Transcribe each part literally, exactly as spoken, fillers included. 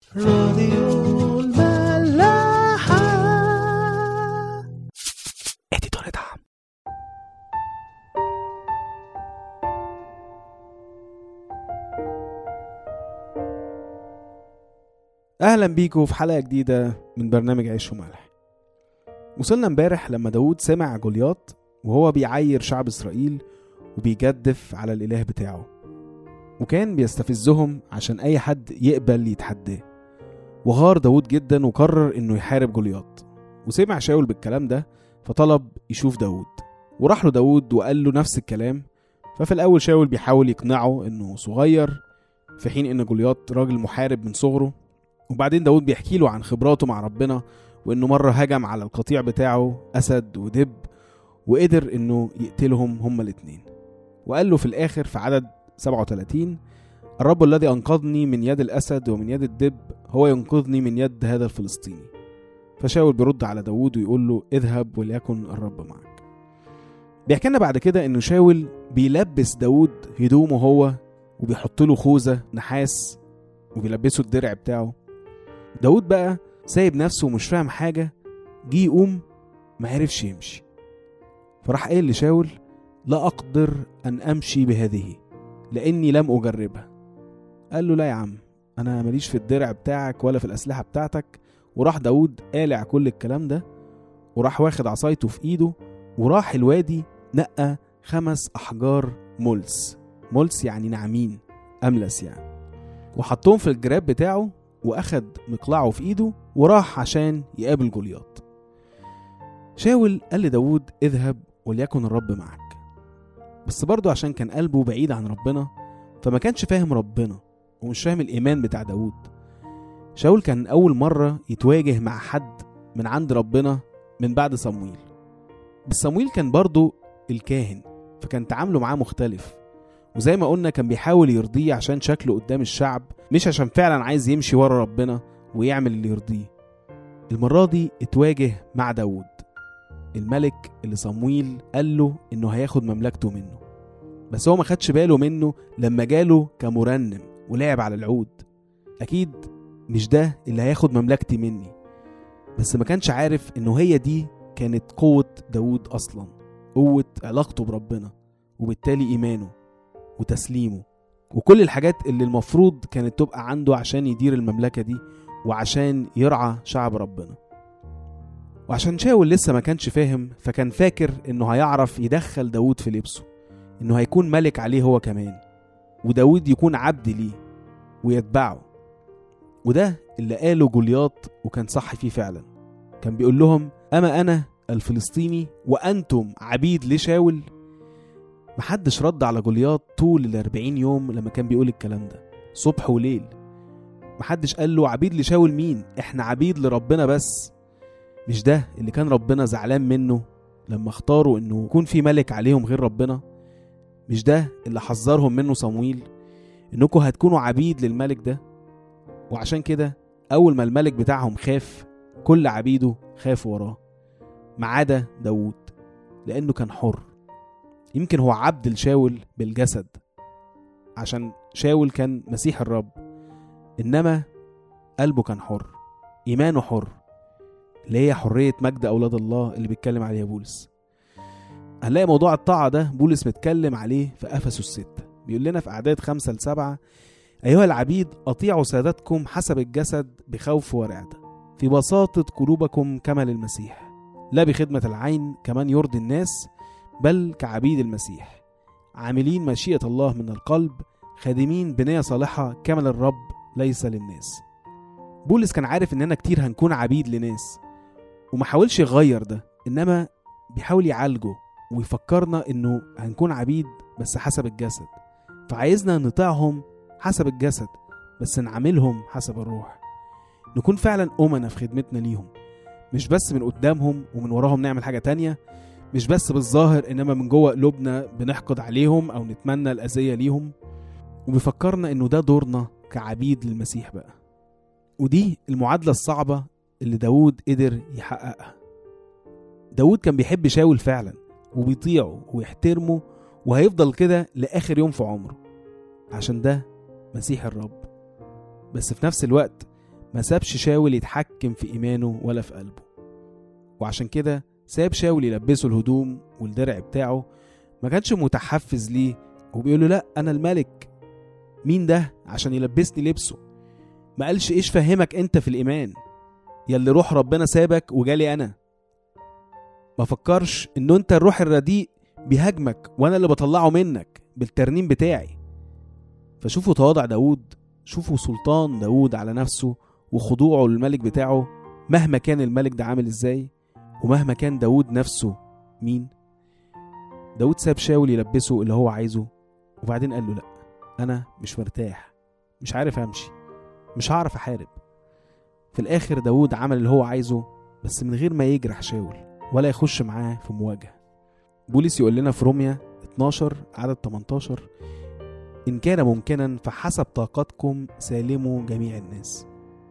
راديو الملاحة. اديتور دعم. اهلا بيكم في حلقة جديدة من برنامج عيش وملح. وصلنا امبارح لما داود سمع جولياط وهو بيعاير شعب اسرائيل وبيجدف على الاله بتاعه، وكان بيستفزهم عشان اي حد يقبل يتحداه. وغار داود جدا وقرر انه يحارب جولياط. وسمع شاول بالكلام ده فطلب يشوف داود، وراح له داود وقال له نفس الكلام. ففي الاول شاول بيحاول يقنعه انه صغير في حين ان جولياط راجل محارب من صغره. وبعدين داود بيحكي له عن خبراته مع ربنا، وانه مرة هجم على القطيع بتاعه اسد ودب وقدر انه يقتلهم هما الاتنين. وقال له في الاخر في عدد سبعة وثلاثين: الرب الذي انقذني من يد الاسد ومن يد الدب هو ينقذني من يد هذا الفلسطيني. فشاول بيرد على داود ويقول له اذهب وليكن الرب معك. بيحكي لنا بعد كده انه شاول بيلبس داود هدومه هو وبيحط له خوذة نحاس وبيلبسه الدرع بتاعه. داود بقى سايب نفسه ومش فاهم حاجة، جي يقوم ما عرفش يمشي. فراح قال لشاول: لا أقدر أن أمشي بهذه لأني لم أجربها. قال له: لا يا عم، أنا ماليش في الدرع بتاعك ولا في الأسلحة بتاعتك. وراح داود قالع كل الكلام ده وراح واخد عصايته في إيده وراح الوادي، نقى خمس أحجار ملس. ملس يعني ناعمين، أملس يعني، وحطهم في الجراب بتاعه وأخد مقلعه في إيده وراح عشان يقابل جولياط. شاول قال لداود: اذهب وليكن الرب معك. بس برضو عشان كان قلبه بعيد عن ربنا فما كانش فاهم ربنا ومش فاهم الإيمان بتاع داود. شاول كان أول مرة يتواجه مع حد من عند ربنا من بعد صمويل. بس صمويل كان برضو الكاهن، فكان تعامله معاه مختلف. وزي ما قلنا كان بيحاول يرضيه عشان شكله قدام الشعب، مش عشان فعلا عايز يمشي ورا ربنا ويعمل اللي يرضيه. المرة دي اتواجه مع داود، الملك اللي صمويل قال له انه هياخد مملكته منه. بس هو ما خدش باله منه لما جاله كمرنم ولعب على العود. اكيد مش ده اللي هياخد مملكتي مني. بس ما كانش عارف انه هي دي كانت قوة داود اصلا، قوة علاقته بربنا وبالتالي ايمانه وتسليمه وكل الحاجات اللي المفروض كانت تبقى عنده عشان يدير المملكة دي وعشان يرعى شعب ربنا. وعشان شاول لسه ما كانش فاهم، فكان فاكر انه هيعرف يدخل داود في لبسه، انه هيكون ملك عليه هو كمان، وداود يكون عبد ليه ويتبعه. وده اللي قاله جولياط وكان صح فيه فعلا. كان بيقول لهم: اما انا الفلسطيني وانتم عبيد لشاول. محدش رد على جولياط طول الاربعين يوم لما كان بيقول الكلام ده صبح وليل. محدش قال له عبيد لشاول مين، احنا عبيد لربنا بس. مش ده اللي كان ربنا زعلان منه لما اختاروا انه يكون في ملك عليهم غير ربنا؟ مش ده اللي حذرهم منه صمويل، انكم هتكونوا عبيد للملك ده؟ وعشان كده اول ما الملك بتاعهم خاف كل عبيده خافوا وراه ما عدا داود، لانه كان حر. يمكن هو عبد لشاول بالجسد عشان شاول كان مسيح الرب، انما قلبه كان حر، ايمانه حر، اللي هي حرية مجد أولاد الله اللي بيتكلم عليها بولس. هنلاقي موضوع الطاعة ده بولس متكلم عليه في أفسس الستة. بيقول لنا في أعداد خمسة لسبعة: أيها العبيد أطيعوا سادتكم حسب الجسد بخوف ورعدة، في بساطة قلوبكم كما للمسيح، لا بخدمة العين كمان يرضي الناس، بل كعبيد المسيح، عاملين مشيئة الله من القلب، خادمين بنية صالحة كما للرب ليس للناس. بولس كان عارف إننا كتير هنكون عبيد لناس وما حاولش يغير ده، إنما بيحاول يعالجه ويفكرنا إنه هنكون عبيد بس حسب الجسد. فعايزنا نطيعهم حسب الجسد بس نعملهم حسب الروح، نكون فعلا أمنا في خدمتنا ليهم، مش بس من قدامهم ومن وراهم نعمل حاجة تانية، مش بس بالظاهر إنما من جوه قلوبنا بنحقد عليهم أو نتمنى الأذية ليهم. وبيفكرنا إنه ده دورنا كعبيد للمسيح بقى. ودي المعادلة الصعبة اللي داود قدر يحققها. داود كان بيحب شاول فعلا وبيطيعه ويحترمه وهيفضل كده لآخر يوم في عمره عشان ده مسيح الرب. بس في نفس الوقت ما سابش شاول يتحكم في إيمانه ولا في قلبه، وعشان كده ساب شاول يلبسه الهدوم والدرع بتاعه. ما كانش متحفز ليه وبيقوله لا أنا الملك، مين ده عشان يلبسني لبسه؟ ما قالش إيش فهمك أنت في الإيمان يلي روح ربنا سابك وجالي أنا. ما فكرش إنه أنت الروح الرديء بيهاجمك وأنا اللي بطلعه منك بالترنيم بتاعي. فشوفوا تواضع داود، شوفوا سلطان داود على نفسه وخضوعه للملك بتاعه مهما كان الملك ده عامل إزاي، ومهما كان داود نفسه مين. داود ساب شاول يلبسه اللي هو عايزه، وبعدين قال له لأ أنا مش مرتاح، مش عارف أمشي، مش هعرف أحارب. في الآخر داود عمل اللي هو عايزه بس من غير ما يجرح شاول ولا يخش معاه في مواجهة. بولس يقول لنا في روميا اتناشر عدد تمنتاشر: إن كان ممكنا فحسب طاقتكم سالموا جميع الناس.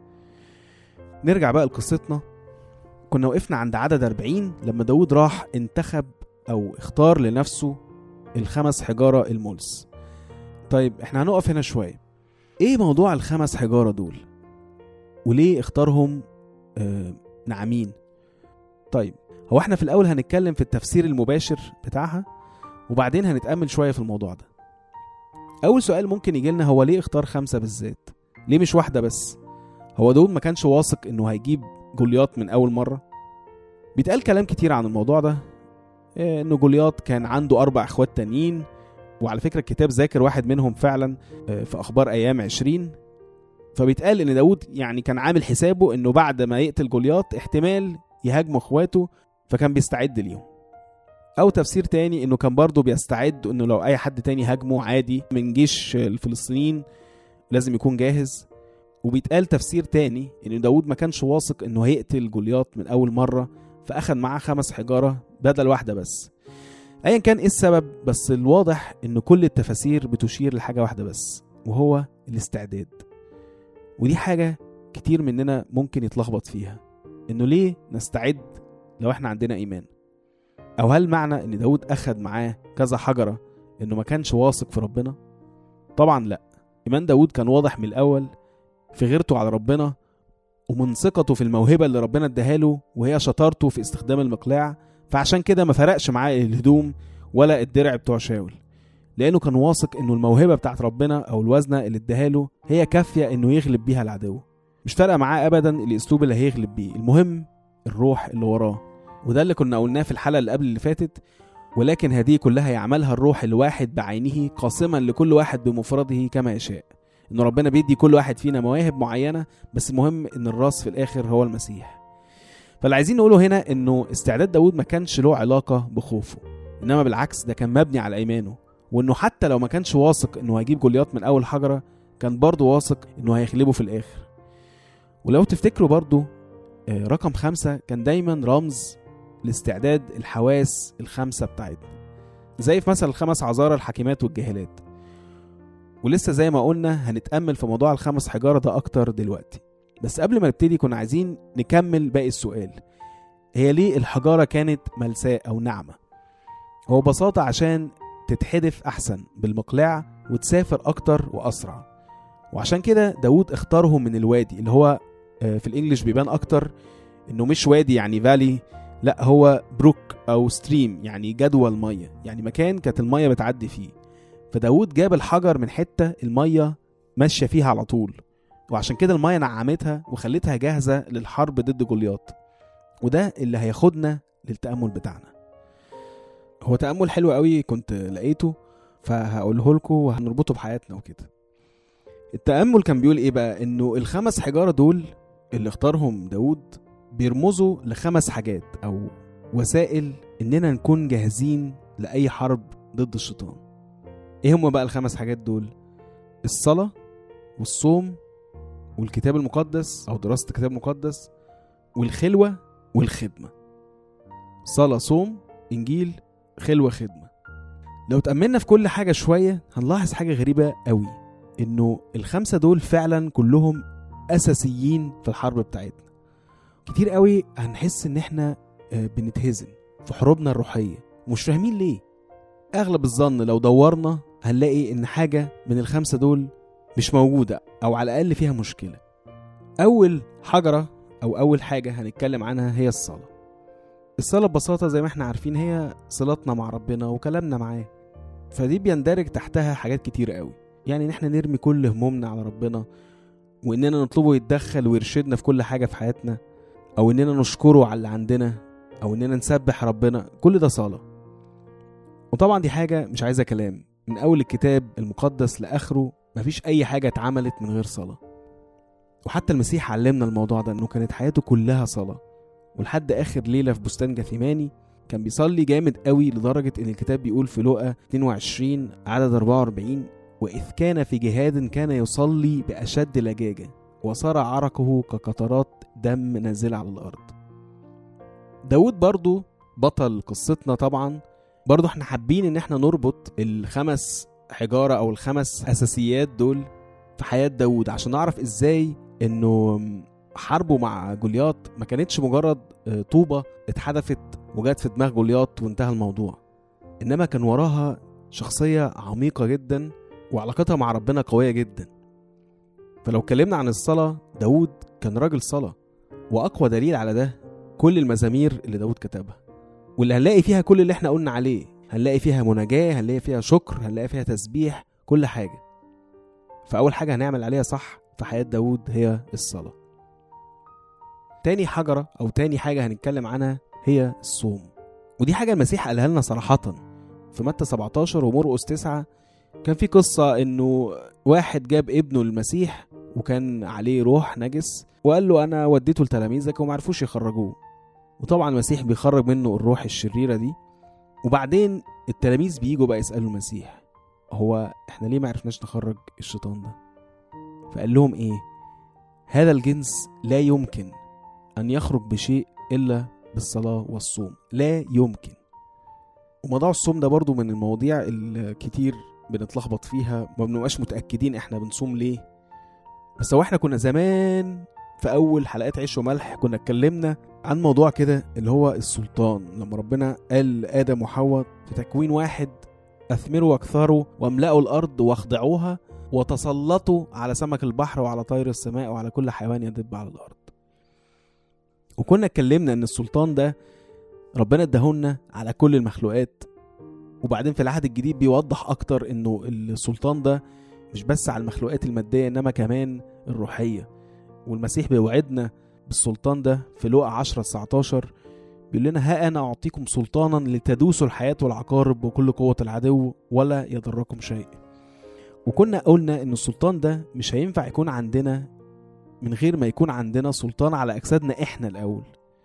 نرجع بقى لقصتنا. كنا وقفنا عند عدد أربعين لما داود راح انتخب أو اختار لنفسه الخمس حجارة الملس. طيب احنا هنقف هنا شوية. ايه موضوع الخمس حجارة دول وليه اختارهم آه ناعمين؟ طيب هو احنا في الأول هنتكلم في التفسير المباشر بتاعها وبعدين هنتأمل شوية في الموضوع ده. أول سؤال ممكن يجيلنا هو ليه اختار خمسة بالذات؟ ليه مش واحدة بس؟ هو داود ما كانش واثق انه هيجيب جولياط من أول مرة؟ بيتقال كلام كتير عن الموضوع ده، إيه انه جولياط كان عنده أربع اخوات تانيين، وعلى فكرة الكتاب ذاكر واحد منهم فعلا في أخبار أيام عشرين. فبيتقال ان داود يعني كان عامل حسابه انه بعد ما يقتل جولياط احتمال يهاجموا اخواته، فكان بيستعد ليهم. او تفسير تاني انه كان برضو بيستعد انه لو اي حد تاني هاجمه عادي من جيش الفلسطينيين لازم يكون جاهز. وبيتقال تفسير تاني ان داود ما كانش واثق انه هيقتل جولياط من اول مرة، فاخد معاه خمس حجارة بدل واحدة بس. ايا كان ايه السبب، بس الواضح ان كل التفاسير بتشير لحاجة واحدة بس، وهو الاستعداد. ودي حاجة كتير مننا ممكن يتلخبط فيها، انه ليه نستعد لو احنا عندنا ايمان؟ او هل معنى ان داود اخد معاه كذا حجرة انه ما كانش واثق في ربنا؟ طبعا لا. ايمان داود كان واضح من الاول في غيرته على ربنا ومن ثقته في الموهبة اللي ربنا اداهاله وهي شطارته في استخدام المقلاع. فعشان كده ما فرقش معاه الهدوم ولا الدرع بتوع شاول، لانه كان واثق انه الموهبة بتاعت ربنا او الوزنة اللي اداهاله هي كافية انه يغلب بيها العدو. مش فارقة معاه ابدا الاسلوب اللي هيغلب بيه، المهم الروح اللي وراه. وده اللي كنا قلناه في الحلقة اللي قبل اللي فاتت. ولكن هذه كلها يعملها الروح الواحد بعينه قاسما لكل واحد بمفرده كما يشاء. ان ربنا بيدي كل واحد فينا مواهب معينة، بس المهم ان الراس في الاخر هو المسيح. فاللي عايزين نقوله هنا انه استعداد داود ما كانش له علاقة بخوفه، انما بالعكس ده كان مبني على ايمانه، وانه حتى لو ما كانش واثق انه هيجيب جولياط من اول حجرة كان برضه واثق انه هيغلبه في الاخر. ولو تفتكروا برضه رقم خمسة كان دايما رمز لاستعداد الحواس الخمسة بتاعتنا، زي في مثل الخمس عذارى الحكيمات والجاهلات. ولسه زي ما قلنا هنتأمل في موضوع الخمس حجارة ده أكتر دلوقتي. بس قبل ما نبتدي كنا عايزين نكمل باقي السؤال، هي ليه الحجارة كانت ملساء أو ناعمة؟ هو ببساطة عشان تتحدف أحسن بالمقلاع وتسافر أكتر وأسرع. وعشان كده داود اختارهم من الوادي اللي هو في الإنجليش بيبان أكتر إنه مش وادي يعني فالي، لا هو بروك أو ستريم يعني جدول مية، يعني مكان كانت المية بتعدي فيه. فداود جاب الحجر من حتة المية ماشية فيها على طول، وعشان كده المية نعمتها وخلتها جاهزة للحرب ضد جولياط. وده اللي هياخدنا للتأمل بتاعنا. هو تأمل حلو قوي كنت لقيته فهقوله لكم وهنربطه بحياتنا وكده. التأمل كان بيقول ايه بقى؟ انه الخمس حجارة دول اللي اختارهم داود بيرمزوا لخمس حاجات او وسائل اننا نكون جاهزين لأي حرب ضد الشيطان. ايه هم بقى الخمس حاجات دول؟ الصلاة والصوم والكتاب المقدس او دراسة الكتاب المقدس والخلوة والخدمة. صلاة، صوم، انجيل، خلوة، خدمة. لو تأملنا في كل حاجة شوية هنلاحظ حاجة غريبة قوي، انه الخمسة دول فعلا كلهم اساسيين في الحرب بتاعتنا. كتير قوي هنحس ان احنا بنتهزم في حروبنا الروحية ومش فاهمين ليه. اغلب الظن لو دورنا هنلاقي ان حاجة من الخمسة دول مش موجودة او على الاقل فيها مشكلة. أول حجرة أو أول حاجة هنتكلم عنها هي الصلاة. الصلاة ببساطة زي ما احنا عارفين هي صلاتنا مع ربنا وكلامنا معاه، فدي بيندرج تحتها حاجات كتير قوي. يعني ان احنا نرمي كل همومنا على ربنا، واننا نطلبه يتدخل ويرشدنا في كل حاجة في حياتنا، او اننا نشكره على اللي عندنا، او اننا نسبح ربنا. كل ده صلاة. وطبعا دي حاجة مش عايزة كلام، من اول الكتاب المقدس لاخره مفيش اي حاجة اتعملت من غير صلاة. وحتى المسيح علمنا الموضوع ده، انه كانت حياته كلها صلاة. ولحد اخر ليلة في بستان جثيماني كان بيصلي جامد قوي، لدرجة ان الكتاب بيقول في لوقا اتنين وعشرين عدد أربعة وأربعين: وإذ كان في جهاد كان يصلي بأشد لجاجة وصار عرقه كقطرات دم نازلة على الأرض. داود برضو بطل قصتنا. طبعا برضو احنا حابين ان احنا نربط الخمس حجارة او الخمس اساسيات دول في حياة داود، عشان نعرف ازاي انه حربه مع جولياط ما كانتش مجرد طوبة اتحدفت وجات في دماغ جولياط وانتهى الموضوع، انما كان وراها شخصية عميقة جدا وعلاقتها مع ربنا قوية جدا. فلو اتكلمنا عن الصلاة، داود كان راجل صلاة، واقوى دليل على ده كل المزامير اللي داود كتبها، واللي هنلاقي فيها كل اللي احنا قلنا عليه. هنلاقي فيها مناجاة، هنلاقي فيها شكر، هنلاقي فيها تسبيح، كل حاجة. فأول حاجة هنعمل عليها صح في حياة داود هي الصلاة. تاني حجرة أو تاني حاجة هنتكلم عنها هي الصوم، ودي حاجة المسيح قالها لنا صراحة في متى سبعتاشر ومرقس تسعة. كان في قصة إنه واحد جاب ابنه المسيح وكان عليه روح نجس، وقال له أنا وديته لتلاميذك ومعرفوش يخرجوه. وطبعا المسيح بيخرج منه الروح الشريرة دي. وبعدين التلاميذ بييجوا بقى يسألوا المسيح: هو احنا ليه ما عرفناش نخرج الشيطان ده؟ فقال لهم ايه؟ هذا الجنس لا يمكن ان يخرج بشيء الا بالصلاة والصوم، لا يمكن. وموضوع الصوم ده برضو من المواضيع الكتير بنتلخبط فيها، ما بنبقاش متأكدين احنا بنصوم ليه. بس هو احنا كنا زمان في اول حلقات عيش وملح كنا اتكلمنا عن موضوع كده اللي هو السلطان، لما ربنا قال آدم وحواء في تكوين واحد: أثمروا واكثروا واملأوا الأرض واخضعوها وتسلطوا على سمك البحر وعلى طير السماء وعلى كل حيوان يدب على الأرض. وكنا اتكلمنا ان السلطان ده ربنا اداهولنا على كل المخلوقات. وبعدين في العهد الجديد بيوضح اكتر انه السلطان ده مش بس على المخلوقات المادية انما كمان الروحية. والمسيح بيوعدنا بالسلطان ده في لوقا عشرة تسعتاشر، بيقول لنا: ها أنا أعطيكم سلطانا لتدوسوا الحياة والعقارب وكل قوة العدو ولا يضركم شيء. وكنا قلنا إن السلطان ده مش هينفع يكون عندنا من غير ما يكون عندنا سلطان على أجسادنا إحنا الأول.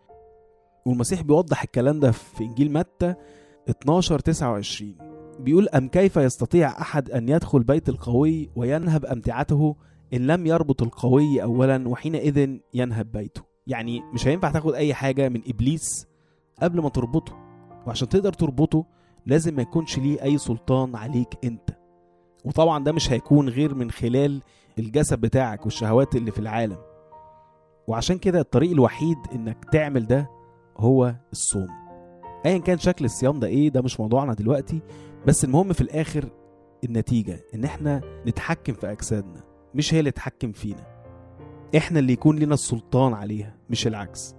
والمسيح بيوضح الكلام ده في إنجيل متى اتناشر تسعة وعشرين، بيقول: أم كيف يستطيع أحد أن يدخل بيت القوي وينهب أمتعته إن لم يربط القوي أولا وحينئذ ينهب بيته. يعني مش هينفع تاخد أي حاجة من إبليس قبل ما تربطه، وعشان تقدر تربطه لازم ما يكونش ليه أي سلطان عليك أنت. وطبعا ده مش هيكون غير من خلال الجسد بتاعك والشهوات اللي في العالم. وعشان كده الطريق الوحيد إنك تعمل ده هو الصوم. أيا كان شكل الصيام ده إيه، ده مش موضوعنا دلوقتي، بس المهم في الآخر النتيجة إن إحنا نتحكم في أجسادنا، مش هي اللي تتحكم فينا، احنا اللي يكون لنا السلطان عليها مش العكس.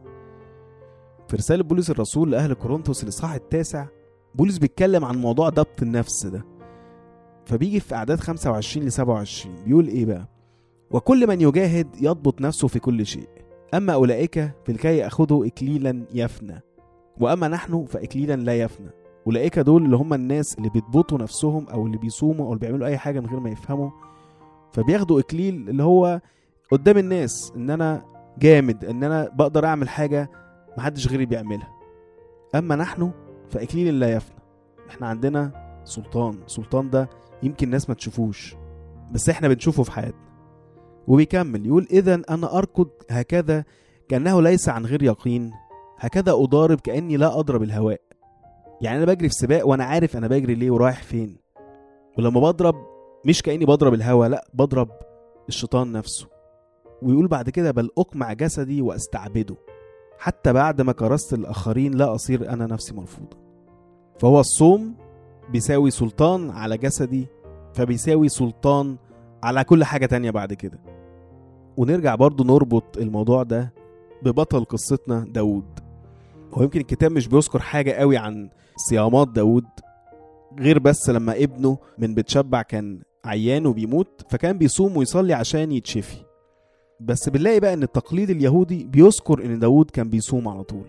في رسالة بولس الرسول لأهل كورنثوس الإصحاح التاسع، بولس بيتكلم عن موضوع ضبط النفس ده. فبيجي في أعداد خمسة وعشرين لسبعة وعشرين بيقول إيه بقى: وكل من يجاهد يضبط نفسه في كل شيء، أما أولئك فلكي يأخذوا إكليلا يفنى، وأما نحن فإكليلا لا يفنى. أولئك دول اللي هم الناس اللي بيضبطوا نفسهم أو اللي بيصوموا أو اللي بيعملوا أي حاجة من غير ما يفهموا، فبياخدوا إكليل اللي هو قدام الناس ان انا جامد، ان انا بقدر اعمل حاجة محدش غيري بيعملها. اما نحن فاكليل لا يفنى، احنا عندنا سلطان. سلطان ده يمكن الناس ما تشوفوش بس احنا بنشوفه في حياتنا. وبيكمل يقول: اذن انا اركض هكذا كأنه ليس عن غير يقين، هكذا اضارب كأني لا اضرب الهواء. يعني انا بجري في سباق وانا عارف انا بجري ليه ورايح فين، ولما بضرب مش كأني بضرب الهواء، لا بضرب الشيطان نفسه. ويقول بعد كده: بل أقمع جسدي وأستعبده حتى بعد ما كرست الآخرين لا أصير أنا نفسي مرفوضة. فهو الصوم بيساوي سلطان على جسدي، فبيساوي سلطان على كل حاجة تانية بعد كده. ونرجع برضو نربط الموضوع ده ببطل قصتنا داود. هو يمكن الكتاب مش بيذكر حاجة قوي عن صيامات داود، غير بس لما ابنه من بتشبع كان عيان وبيموت فكان بيصوم ويصلي عشان يتشفي. بس بنلاقي بقى ان التقليد اليهودي بيذكر ان داود كان بيصوم على طول.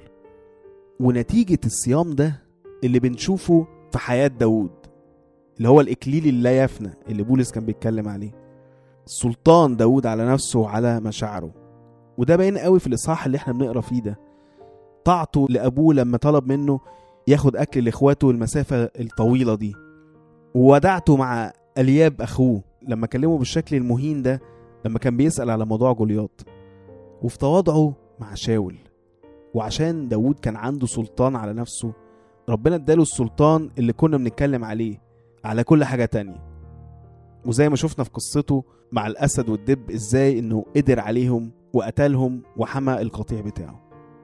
ونتيجة الصيام ده اللي بنشوفه في حياة داود، اللي هو الإكليل اللا يفنى اللي بولس كان بيتكلم عليه، سلطان داود على نفسه وعلى مشاعره. وده باين قوي في الإصحاح اللي احنا بنقرأ فيه ده. طاعته لأبوه لما طلب منه ياخد أكل لإخواته المسافة الطويلة دي، وودعته مع ألياب أخوه لما كلمه بالشكل المهين ده لما كان بيسأل على موضوع جوليات، وفي تواضعه مع شاول. وعشان داود كان عنده سلطان على نفسه، ربنا اداله السلطان اللي كنا بنتكلم عليه على كل حاجة تانية. وزي ما شفنا في قصته مع الأسد والدب ازاي انه قدر عليهم وقتلهم وحمى القطيع بتاعه.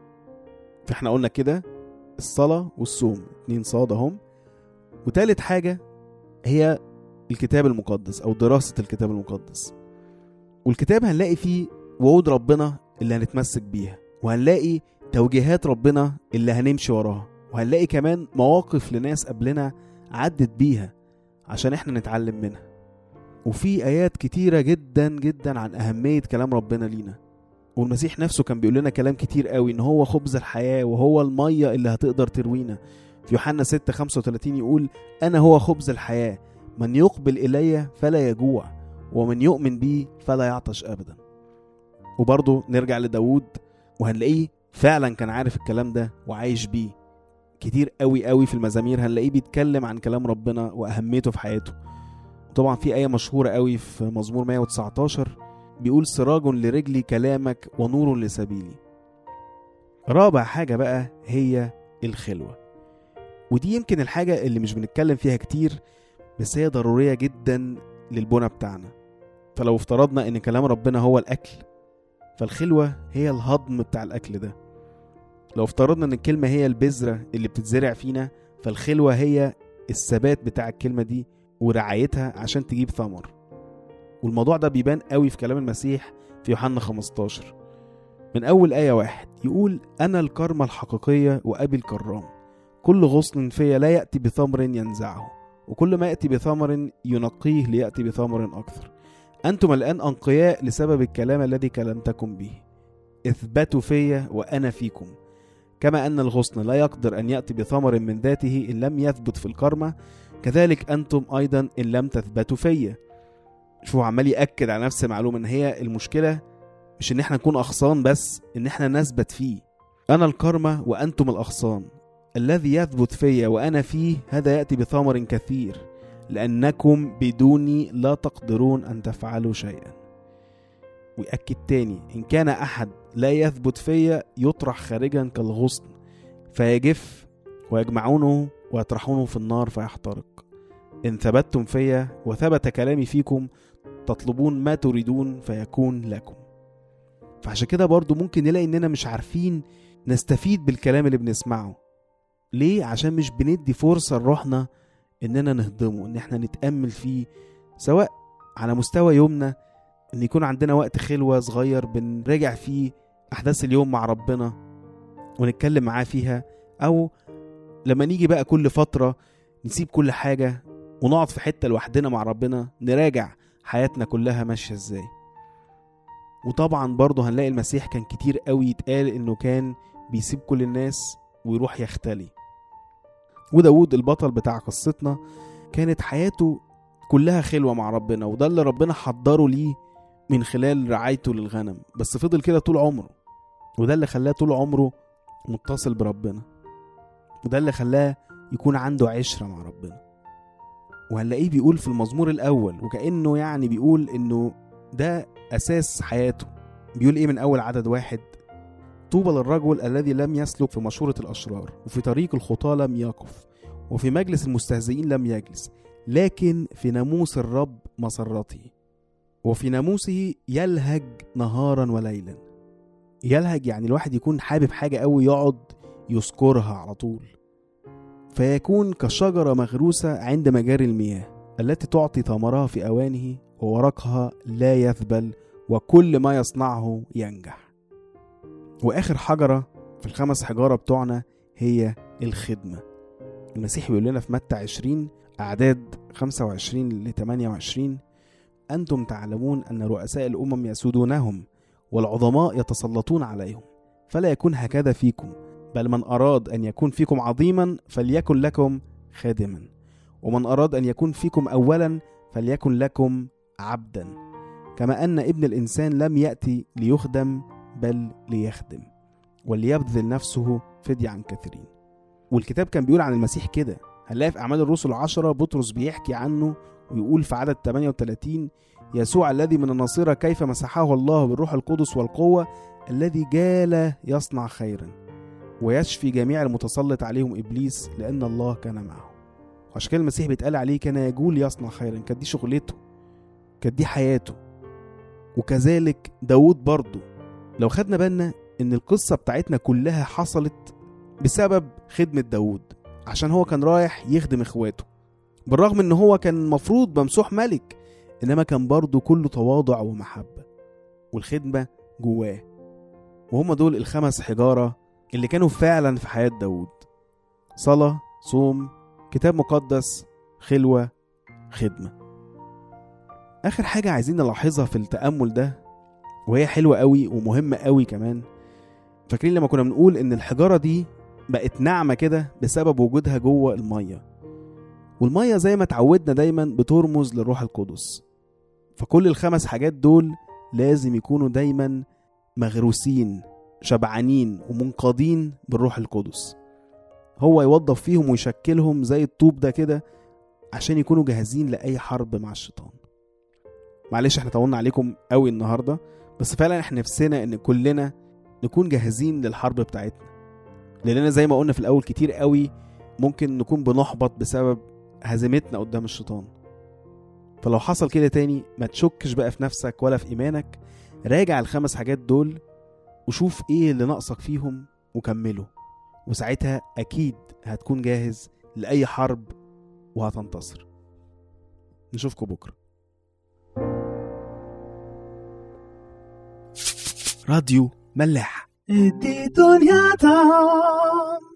فاحنا قلنا كده الصلاة والصوم اتنين صادهم. وتالت حاجة هي الكتاب المقدس او دراسة الكتاب المقدس. والكتاب هنلاقي فيه وعود ربنا اللي هنتمسك بيها، وهنلاقي توجيهات ربنا اللي هنمشي وراها، وهنلاقي كمان مواقف لناس قبلنا عدت بيها عشان احنا نتعلم منها. وفي آيات كتيرة جدا جدا عن أهمية كلام ربنا لينا. والمسيح نفسه كان بيقول لنا كلام كتير قوي ان هو خبز الحياة وهو المية اللي هتقدر تروينا. في يوحنا ستة خمسة وثلاثين يقول أنا هو خبز الحياة، من يقبل إلي فلا يجوع ومن يؤمن بي فلا يعطش أبدا. وبرضه نرجع لداود وهنلاقيه فعلا كان عارف الكلام ده وعايش بيه. كتير قوي قوي في المزامير هنلاقيه بيتكلم عن كلام ربنا وأهميته في حياته. طبعا في آية مشهورة قوي في مزمور مية وتسعتاشر بيقول سراج لرجلي كلامك ونور لسبيلي. رابع حاجة بقى هي الخلوة، ودي يمكن الحاجة اللي مش بنتكلم فيها كتير بس هي ضرورية جدا للبنى بتاعنا. فلو افترضنا ان كلام ربنا هو الأكل، فالخلوة هي الهضم بتاع الأكل ده. لو افترضنا ان الكلمة هي البذرة اللي بتتزرع فينا، فالخلوة هي الثبات بتاع الكلمة دي ورعايتها عشان تجيب ثمر. والموضوع ده بيبان قوي في كلام المسيح في يوحنا خمستاشر من أول آية واحد يقول أنا الكرمة الحقيقية وأبي الكرام، كل غصن فيا لا يأتي بثمر ينزعه، وكل ما يأتي بثمر ينقيه ليأتي بثمر أكثر. أنتم الآن أنقياء لسبب الكلام الذي كلمتكم به، اثبتوا فيا وأنا فيكم. كما أن الغصن لا يقدر أن يأتي بثمر من ذاته إن لم يثبت في الكرمة، كذلك أنتم أيضا إن لم تثبتوا فيا. شو عمال يأكد على نفس المعلومة ان هي المشكلة مش ان احنا نكون اغصان بس، ان احنا نثبت فيه. انا الكرمة وانتم الاغصان، الذي يثبت فيا وانا فيه هذا يأتي بثمر كثير، لانكم بدوني لا تقدرون ان تفعلوا شيئا. ويأكد تاني ان كان احد لا يثبت فيا يطرح خارجا كالغصن فيجف، ويجمعونه ويطرحونه في النار فيحترق. إن ثبتتم فيا وثبت كلامي فيكم تطلبون ما تريدون فيكون لكم. فعشان كده برضو ممكن نلاقي إننا مش عارفين نستفيد بالكلام اللي بنسمعه. ليه؟ عشان مش بندي فرصة لروحنا إننا نهضمه، إن احنا نتأمل فيه، سواء على مستوى يومنا إن يكون عندنا وقت خلوة صغير بنراجع فيه أحداث اليوم مع ربنا ونتكلم معاه فيها، أو لما نيجي بقى كل فترة نسيب كل حاجة ونقعد في حتة لوحدنا مع ربنا نراجع حياتنا كلها ماشية ازاي. وطبعا برضو هنلاقي المسيح كان كتير قوي يتقال انه كان بيسيب كل الناس ويروح يختلي. وداود البطل بتاع قصتنا كانت حياته كلها خلوة مع ربنا، وده اللي ربنا حضره ليه من خلال رعايته للغنم. بس فضل كده طول عمره، وده اللي خلاه طول عمره متصل بربنا، وده اللي خلاه يكون عنده عشرة مع ربنا. وهنلاقيه بيقول في المزمور الأول وكأنه يعني بيقول إنه ده أساس حياته. بيقول إيه من أول عدد واحد؟ طوبى للرجل الذي لم يسلك في مشورة الأشرار، وفي طريق الخطاة لم يقف، وفي مجلس المستهزئين لم يجلس، لكن في ناموس الرب مسرته، وفي ناموسه يلهج نهارا وليلا. يلهج يعني الواحد يكون حابب حاجة قوي يقعد يذكرها على طول. فيكون كشجرة مغروسة عند مجاري المياه التي تعطي ثمرها في أوانه، وورقها لا يذبل وكل ما يصنعه ينجح. وآخر حجرة في الخمس حجارة بتوعنا هي الخدمة. المسيح بيقول لنا في متى عشرين أعداد خمسة وعشرين لثمانية وعشرين: أنتم تعلمون أن رؤساء الأمم يسودونهم والعظماء يتسلطون عليهم، فلا يكون هكذا فيكم، بل من أراد أن يكون فيكم عظيما فليكن لكم خادما، ومن أراد أن يكون فيكم أولا فليكن لكم عبدا، كما أن ابن الإنسان لم يأتي ليخدم بل ليخدم وليبذل نفسه فدية عن كثيرين. والكتاب كان بيقول عن المسيح كده. هنلاقي في أعمال الرسل عشرة بطرس بيحكي عنه ويقول في عدد ثمانية وثلاثين: يسوع الذي من الناصرة كيف مسحه الله بالروح القدس والقوة، الذي جال يصنع خيرا ويشفي جميع المتسلط عليهم إبليس، لأن الله كان معه. عشان كده المسيح بيتقال عليه كان يجول يصنع خيرا. كانت دي شغلته، كانت دي حياته. وكذلك داود برضو. لو خدنا بالنا ان القصة بتاعتنا كلها حصلت بسبب خدمة داود، عشان هو كان رايح يخدم اخواته، بالرغم ان هو كان مفروض ممسوح ملك، انما كان برضو كله تواضع ومحبة والخدمة جواه. وهم دول الخمس حجارة اللي كانوا فعلا في حياة داود: صلاة، صوم، كتاب مقدس، خلوة، خدمة. آخر حاجة عايزين نلاحظها في التأمل ده، وهي حلوة قوي ومهمة قوي كمان. فاكرين لما كنا بنقول ان الحجارة دي بقت ناعمة كده بسبب وجودها جوه المية، والمية زي ما تعودنا دايما بترمز للروح القدس. فكل الخمس حاجات دول لازم يكونوا دايما مغروسين، شبعانين ومنقادين بالروح القدس. هو يوظف فيهم ويشكلهم زي الطوب ده كده عشان يكونوا جاهزين لأي حرب مع الشيطان. معلش احنا طولنا عليكم قوي النهاردة، بس فعلا احنا نفسنا ان كلنا نكون جاهزين للحرب بتاعتنا، لأننا زي ما قلنا في الأول كتير قوي ممكن نكون بنحبط بسبب هزيمتنا قدام الشيطان. فلو حصل كده تاني ما تشكش بقى في نفسك ولا في إيمانك، راجع الخمس حاجات دول وشوف ايه اللي ناقصك فيهم وكمله، وساعتها أكيد هتكون جاهز لأي حرب وهتنتصر. نشوفكم بكرة. راديو ملاح. دي دنيا